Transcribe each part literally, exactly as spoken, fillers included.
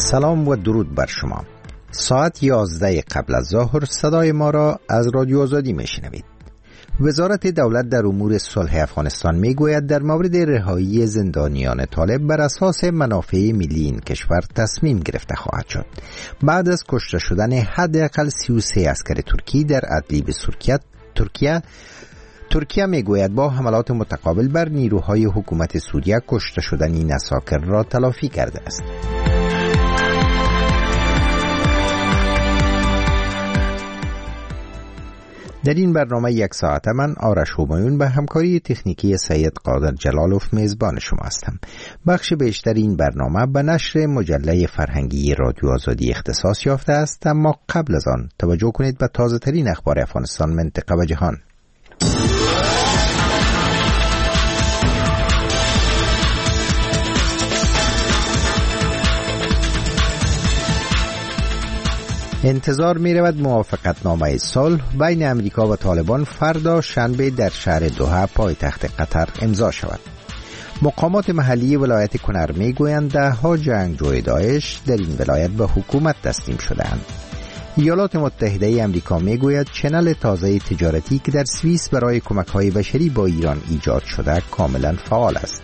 سلام و درود بر شما. ساعت یازده قبل از ظهر صدای ما را از رادیو آزادی میشنوید. وزارت دولت در امور صلح افغانستان میگوید در مورد رهایی زندانیان طالب بر اساس منافع ملی این کشور تصمیم گرفته خواهد شد. بعد از کشته شدن حداقل سی و سه عسکر ترکی در ادلیب ترکیه ترکیه ترکیه میگوید با حملات متقابل بر نیروهای حکومت سوریه کشته شدن این عساکر را تلافی کرده است. در این برنامه یک ساعت من آرش همایون به همکاری تکنیکی سید قادر جلالوف میزبان شما هستم. بخش بیشتر این برنامه به نشر مجله فرهنگی رادیو آزادی اختصاص یافته است، اما قبل از آن توجه کنید به تازه ترین اخبار افغانستان، منطقه و جهان. انتظار می رود موافقت نامه صلح بین امریکا و طالبان فردا شنبه در شهر دوحه پایتخت قطر امضا شود. مقامات محلی ولایت کنر می گویند ده ها جنگجوی داعش در این ولایت به حکومت تسلیم شده‌اند. ایالات متحده امریکا می گوید چنل تازه تجارتی که در سوئیس برای کمک‌های بشری با ایران ایجاد شده کاملا فعال است.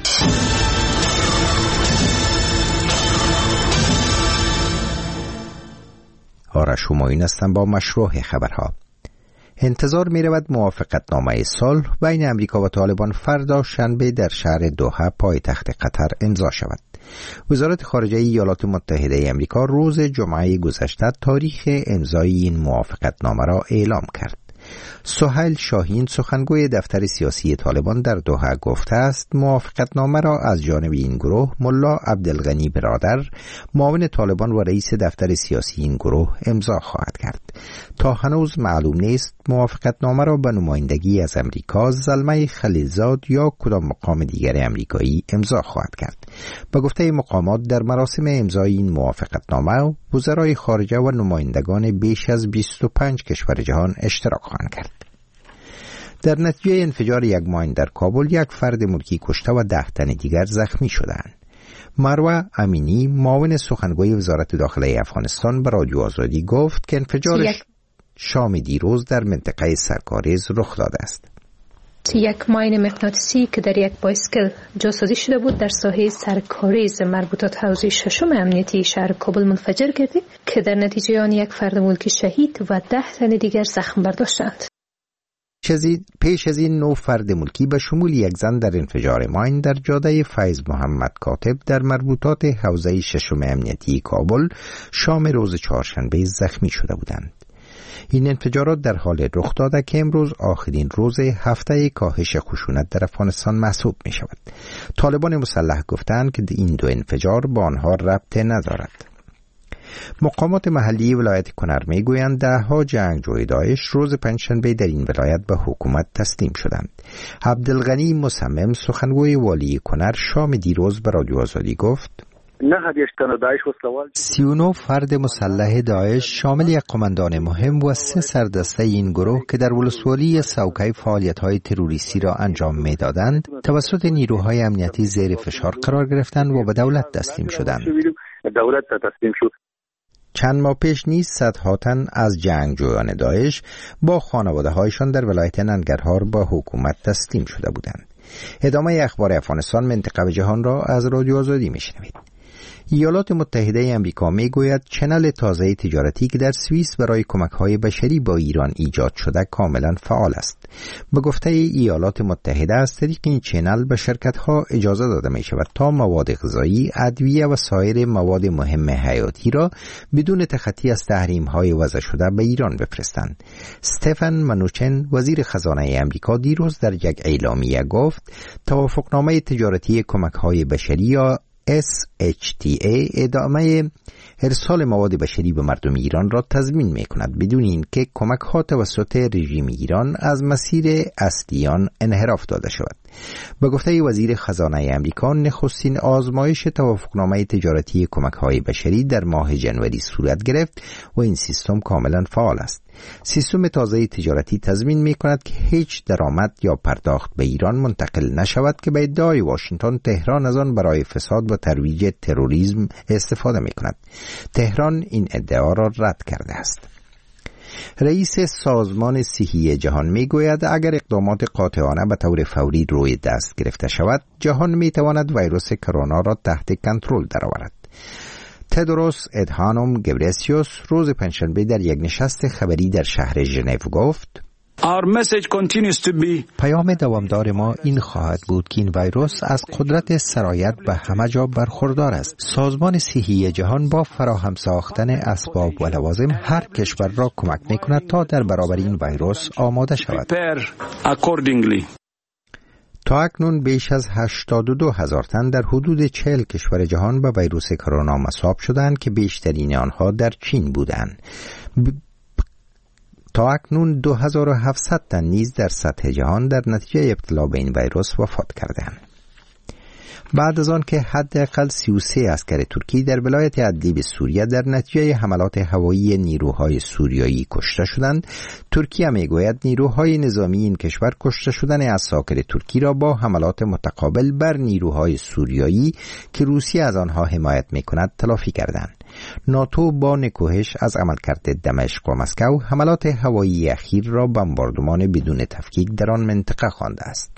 آرش همایون هستم با مشروع خبرها. انتظار می رود موافقت نامه صلح بین امریکا و طالبان فردا شنبه در شهر دوحه پایتخت قطر امضا شود. وزارت خارجه ایالات متحده امریکا روز جمعه گذشته تاریخ امضای این موافقت نامه را اعلام کرد. سهیل شاهین سخنگوی دفتر سیاسی طالبان در دوحه گفته است موافقت نامه را از جانب این گروه ملا عبدالغنی برادر معاون طالبان و رئیس دفتر سیاسی این گروه امضا خواهد کرد. تا هنوز معلوم نیست موافقت نامه را به نمایندگی از امریکا زلمه خلیلزاد یا کدام مقام دیگر امریکایی امضا خواهد کرد. به گفته مقامات در مراسم امضای این موافقت نامه وزرای خارجه و نمایندگان بیش از بیست و پنج کشور جهان اشتراک خواهند کرد. در نتیجه انفجار یک ماین در کابل یک فرد ملکی کشته و ده تن دیگر زخمی شدند. مروه امینی معاون سخنگوی وزارت داخله افغانستان به رادیو آزادی گفت که انفجار یک... شام دیروز در منطقه سرکاریز رخ داده است. یک ماین مغناطیسی که در یک بایسکل جاسازی شده بود در ساحه سرکاریز مربوطات حوزه ششم امنیتی شهر کابل منفجر گردید که در نتیجه آن یک فرد ملکی شهید و ده تن دیگر زخم برداشتند. پیش از این نو فرد ملکی به شمول یک زن در انفجار ماین در جاده فیض محمد کاتب در مربوطات حوزه ششم امنیتی کابل شام روز چهارشنبه زخمی شده بودند. این انفجارات در حال رخ داده که امروز آخرین روز هفته کاهش خشونت در افغانستان محسوب می شود. طالبان مسلح گفتند که این دو انفجار با آنها ربط ندارد. مقامات محلی ولایت کنر می گویند ده ها جنگجوی داعش روز پنجشنبه در این ولایت به حکومت تسلیم شدند. عبدالغنی مصمم سخنگوی والی کنر شام دیروز به رادیو آزادی گفت سی و نه فرد مسلح داعش شامل یک قماندان مهم و سه سردسته این گروه که در ولسوالی سوکای فعالیت‌های تروریستی را انجام می‌دادند توسط نیروهای امنیتی زیر فشار قرار گرفتند و به دولت تسلیم شدند. چند ماه پیش نیز صدها تن از جنگجویان داعش با خانواده‌هایشان در ولایت ننگرهار با حکومت تسلیم شده بودند. ادامه اخبار افغانستان، منطقه و جهان را از رادیو آزادی میشنوید. ایالات متحده امریکا میگوید چنل تازه تجارتی که در سوئیس برای کمک‌های بشری با ایران ایجاد شده کاملا فعال است. به گفته ایالات متحده از طریق این چنل به شرکت‌ها اجازه داده می شود تا مواد غذایی، ادویه و سایر مواد مهم حیاتی را بدون تخطی از تحریم‌های وضع شده به ایران بفرستند. استفن منوچن وزیر خزانه امریکا دیروز در یک اعلامیه گفت توافقنامه تجارتی کمک‌های بشری یا اس اچ تی ای ادامه ارسال مواد بشری به مردم ایران را تضمین می کند بدون اینکه کمک ها توسط رژیم ایران از مسیر اصلیان انحراف داده شود. به گفته وزیر خزانه امریکا نخستین آزمایش توافقنامه تجارتی کمک های بشری در ماه ژانویه صورت گرفت و این سیستم کاملا فعال است. سیستم تازه تجارتی تضمین می کند که هیچ درآمد یا پرداخت به ایران منتقل نشود که به ادعای واشنگتن تهران از آن برای فساد و ترویج تروریسم استفاده می کند. تهران این ادعا را رد کرده است. رئیس سازمان صحی جهان می گوید اگر اقدامات قاطعانه به طور فوری روی دست گرفته شود، جهان می تواند ویروس کرونا را تحت کنترل درآورد. تدروس ادهانوم گبریسیوس روز پنجشنبه در یک نشست خبری در شهر ژنو گفت: Our message continues to be پیام دوامدار ما این خواهد بود که این ویروس از قدرت سرایت به همه جا برخوردار است. سازمان صحی جهان با فراهم ساختن اسباب و لوازم هر کشور را کمک می‌کند تا در برابر این ویروس آماده شود. تا اکنون بیش از هشتاد و دو هزار تن در حدود چهل کشور جهان به ویروس کرونا مصاب شدند که بیشترین آنها در چین بودند. ب... تا اکنون دو هزار و هفتصد تن نیز در سطح جهان در نتیجه ابتلا به این ویروس وفات کردند. بعد از آن که حداقل سی و سه عسکر ترکی در ولایت ادلیب سوریه در نتیجه حملات هوایی نیروهای سوریایی کشته شدند، ترکیه میگوید نیروهای نظامی این کشور کشته شدن عساکر ترکی را با حملات متقابل بر نیروهای سوریایی که روسیه از آنها حمایت میکند تلافی کردند. ناتو با نکوهش از عملکرد دمشق و مسکو حملات هوایی اخیر را بمباردمان بدون تفکیک در آن منطقه خوانده است.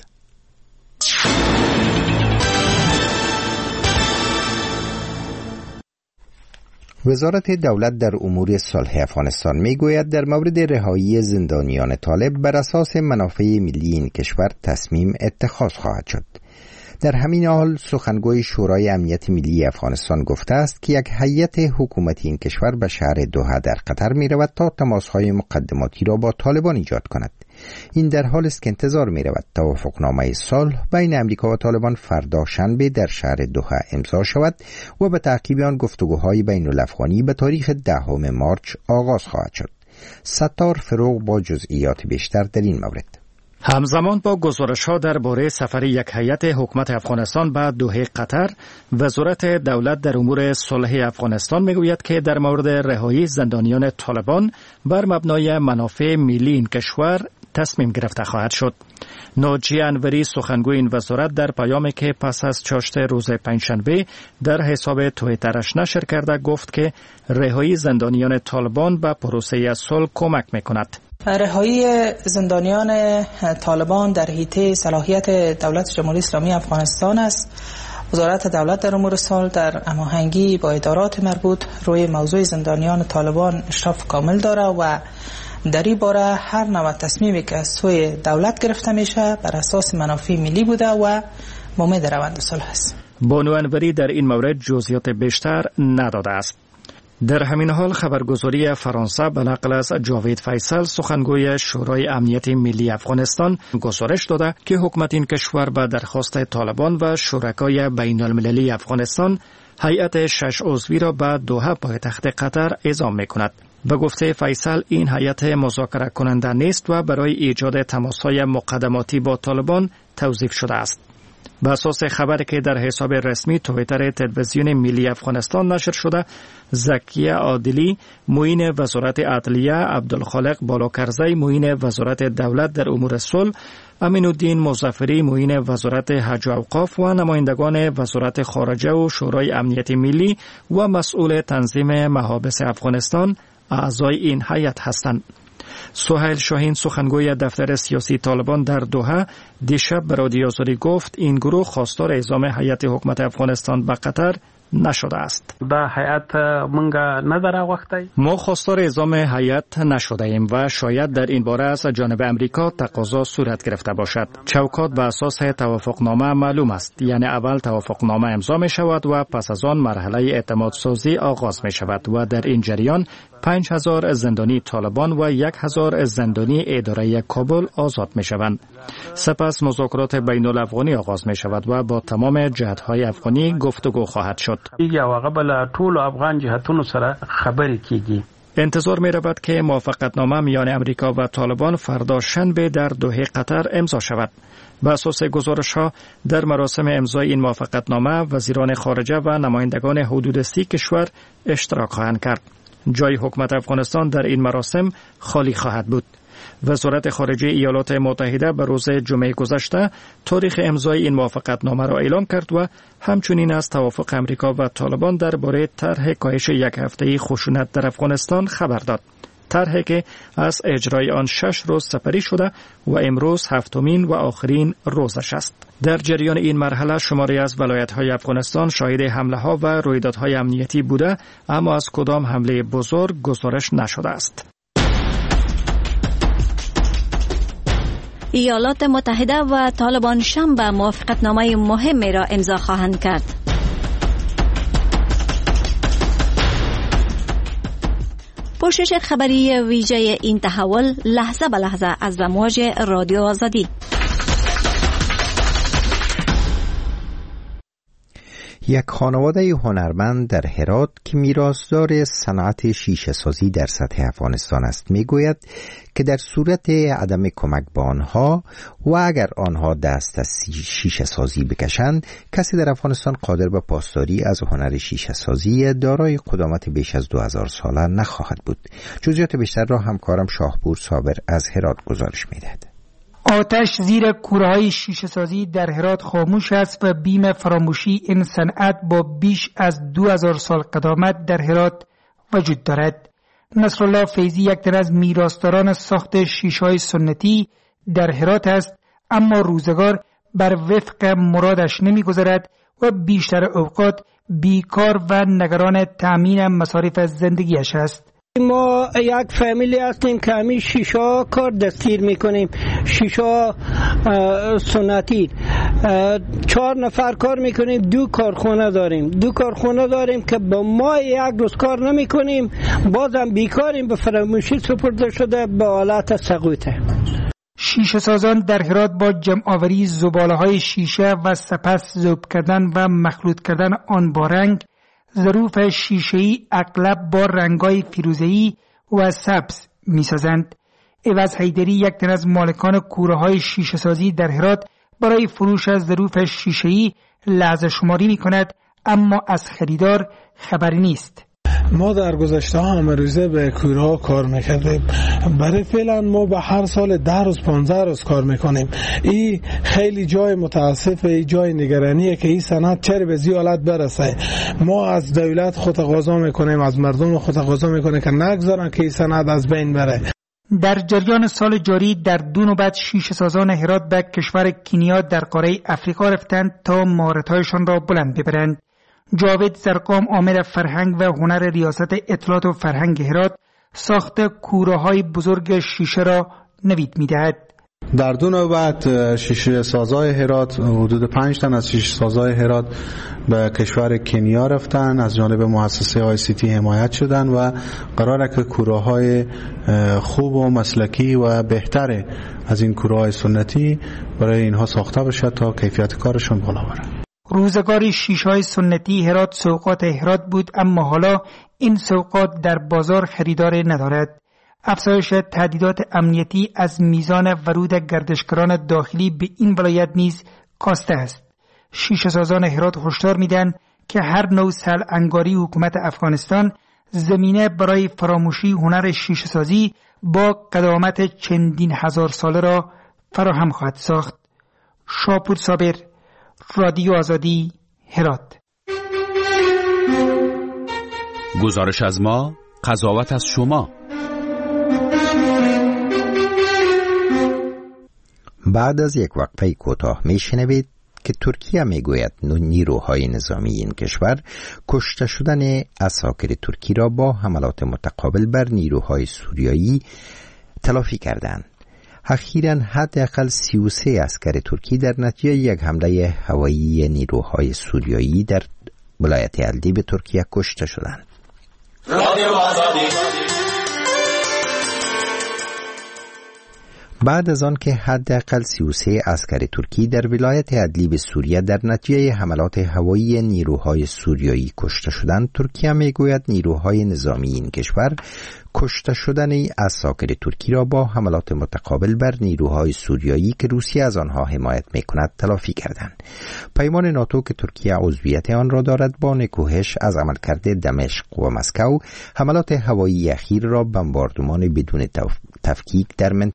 وزارت دولت در امور صلح افغانستان میگوید در مورد رهایی زندانیان طالب بر اساس منافع ملی این کشور تصمیم اتخاذ خواهد شد. در همین حال سخنگوی شورای امنیت ملی افغانستان گفته است که یک هیئت حکومتی این کشور به شهر دوحه در قطر می رود تا تماس‌های مقدماتی را با طالبان ایجاد کند. این در حال است که انتظار می رود توافقنامه صلح بین امریکا و طالبان فردا شنبه در شهر دوحه امضا شود و به تعقیب آن گفتگوهای بین الافغانی به تاریخ دهم مارچ آغاز خواهد شد. ستار فروغ با جزئیات بیشتر در این مورد. همزمان با گزارش‌ها درباره سفر یک هیئت حکومت افغانستان به دوحه قطر، وزارت دولت در امور صلح افغانستان میگوید که در مورد رهایی زندانیان طالبان بر مبنای منافع ملی این کشور تصمیم گرفته خواهد شد. ناجی انوری سخنگوی این وزارت در پیامی که پس از چاشت روز پنجشنبه در حساب توییترش نشر کرده گفت که رهایی زندانیان طالبان به پروسه صلح کمک میکند. رهایی زندانیان طالبان در حیطه صلاحیت دولت جمهوری اسلامی افغانستان است. وزارت دولت در امور صلح در هماهنگی با ادارات مربوط روی موضوع زندانیان طالبان اشراف کامل داره و در این باره هر نوع تصمیمی که از سوی دولت گرفته میشه بر اساس منافع ملی بوده و امید روند صلح است. بانو انوری در این مورد جزئیات بیشتر نداده است. در همین حال خبرگزاری فرانسه به نقل از جاوید فیصل سخنگوی شورای امنیت ملی افغانستان گزارش داده که حکومت این کشور به درخواست طالبان و شرکای بین المللی افغانستان هیئت شش عضوی را به دوحه پایتخت قطر اعزام می‌کند. به گفته فیصل این هیئت مذاکره کننده نیست و برای ایجاد تماس‌های مقدماتی با طالبان توظیف شده است. به اساس خبری که در حساب رسمی توییتر تلویزیون ملی افغانستان نشر شده، زکیه عادلی معین وزارت عدلیه، عبدالخالق بالاکرزی معین وزارت دولت در امور صلح، امین الدین مظفری معین وزارت حج و اوقاف و نمایندگان وزارت خارجه و شورای امنیت ملی و مسئول تنظیم محابس افغانستان اعضای این هیئت هستند. سهیل شاهین سخنگوی دفتر سیاسی طالبان در دوحه دیشب به رادیو آزادی گفت این گروه خواستار اعزام هیئت حکومت افغانستان به قطر نشده است. دا هیئت منگا نداره وقتی ما خواستار اعزام هیئت نشده ایم و شاید در این باره از جانب امریکا تقاضا صورت گرفته باشد. چوکات به اساس توافقنامه معلوم است، یعنی اول توافقنامه امضا می شود و پس از آن مرحله اعتماد سازی آغاز می شود و در این جریان پنج هزار زندانی طالبان و یک هزار زندانی اداره کابل آزاد می شوند. سپس مذاکرات بین الافغانی آغاز می شود و با تمام جهت‌های افغانی گفتگو خواهد شد. یا قبل طول افغان جهتونو سره خبرې کیږي. انتظار می رود که موافقتنامه میان امریکا و طالبان فردا شنبه در دوحه قطر امضا شود. به اساس گزارش‌ها در مراسم امضای این موافقتنامه وزیران خارجه و نمایندگان حدود سی کشور اشتراک خواهند کرد. جای حکومت افغانستان در این مراسم خالی خواهد بود. وزارت خارجه ایالات متحده به روز جمعه گذشته تاریخ امضای این موافقتنامه را اعلام کرد و همچنین از توافق امریکا و طالبان درباره طرح کاهش یک هفته‌ای خشونت در افغانستان خبر داد. طرحی که از اجرای آن شش روز سپری شده و امروز هفتمین و آخرین روزش است. در جریان این مرحله شماری از ولایت‌های افغانستان شاهد حمله‌ها و رویدادهای امنیتی بوده، اما از کدام حمله بزرگ گزارش نشده است. ایالات متحده و طالبان شنبه موافقتنامه مهمی را امضا خواهند کرد. پوشش خبری ویژه این تحول لحظه به لحظه از امواج رادیو آزادی. یک خانواده هنرمند در هرات که میراثدار صنعت شیشه سازی در سطح افغانستان است میگوید که در صورت عدم کمک به آنها و اگر آنها دست از شیشه سازی بکشند، کسی در افغانستان قادر به پاسداری از هنر شیشه سازی دارای قدامت بیش از دو هزار ساله نخواهد بود. جزئیات بیشتر را همکارم شاهپور صابر از هرات گزارش میدهد. آتش زیر کوره‌های شیشه سازی در هرات خاموش است و بیم فراموشی این صنعت با بیش از دو هزار سال قدامت در هرات وجود دارد. نصرالله فیضی یک تن از میراثداران ساخت شیشه‌های سنتی در هرات است، اما روزگار بر وفق مرادش نمی‌گذرد و بیشتر اوقات بیکار و نگران تأمین مصارف زندگیش است. ما یک فامیلی هستیم که همین شیشه کار دستیر میکنیم، شیشه سنتی. چهار نفر کار میکنیم، دو کارخانه داریم دو کارخانه داریم که با ما یک روز کار نمیکنیم، بازم بیکاریم، به فراموشی سپرده شده به حالت سقوطه. شیشه سازان در هرات با جمع آوری زباله های شیشه و سپس ذوب کردن و مخلوط کردن آن با رنگ، ظروف شیشه‌ای اغلب با رنگ‌های فیروزه‌ای و سبز می‌سازند. عوض حیدری یک تن از مالکان کوره‌های شیشه‌سازی در هرات برای فروش از ظروف شیشه‌ای لحظه شماری می‌کند، اما از خریدار خبری نیست. ما در گذشته ها همه روزه به کوره ها کار میکردیم، برای فعلا ما به هر سال ده روز پانزده روز کار میکنیم. این خیلی جای متاسفه، این جای نگرانیه که این صنعت چرا به این حالت برسه. ما از دولت خود تقاضا میکنیم، از مردم خود تقاضا میکنیم که نگذارن که این صنعت از بین بره. در جریان سال جاری در دو نوبت شیشه سازان هرات به کشور کنیا در قاره افریقا رفتند تا مهارت‌هایشان را بلند ببرند. جاوید زرقام عامل فرهنگ و هنر ریاست اطلاعات و فرهنگ هرات ساخت کوره‌های بزرگ شیشه را نوید می‌دهد. در دو نوبت شیشه سازای هرات، حدود پنج تن از شیشه سازای هرات به کشور کنیا رفتن، از جانب مؤسسه آی سی تی حمایت شدن و قراره که کوره‌های خوب و مسلکی و بهتر از این کوره‌های سنتی برای اینها ساخته بشه تا کیفیت کارشون بالا بره. روزگاری شیشه‌های سنتی هرات سوقات هرات بود، اما حالا این سوقات در بازار خریدار ندارد. افزایش تهدیدات امنیتی از میزان ورود گردشگران داخلی به این ولایت نیز کاسته است. شیشه سازان هرات هشدار میدن که هر نوع سرانگاری حکومت افغانستان زمینه برای فراموشی هنر شیشه سازی با قدامت چندین هزار ساله را فراهم خواهد ساخت. شاپور صابر، رادیو آزادی، هرات. گزارش از ما، قضاوت از شما. بعد از یک وقفه کوتاه میشنوید که ترکیه میگوید نیروهای نظامی این کشور کشته شدن عساکر ترکی را با حملات متقابل بر نیروهای سوریایی تلافی کردند. اخیراً حداقل سی و سه عسکر ترکی در نتیجه یک حمله هوایی نیروهای سوریایی در ولایت الدیب ترکیه کشته شدند. بعد از آن که حداقل سی و سه عسکر ترکی در ولایت ادلیب سوریه در نتیجه حملات هوایی نیروهای سوریایی کشته شدند، ترکیه میگوید نیروهای نظامی این کشور کشته شدن عساکر ترکی را با حملات متقابل بر نیروهای سوریایی که روسیه از آنها حمایت میکند تلافی کردند. پیمان ناتو که ترکیه عضویت آن را دارد با نکوهش از عملکرد دمشق و مسکو حملات هوایی اخیر را بمباردمان بدون تفکیک در منطقه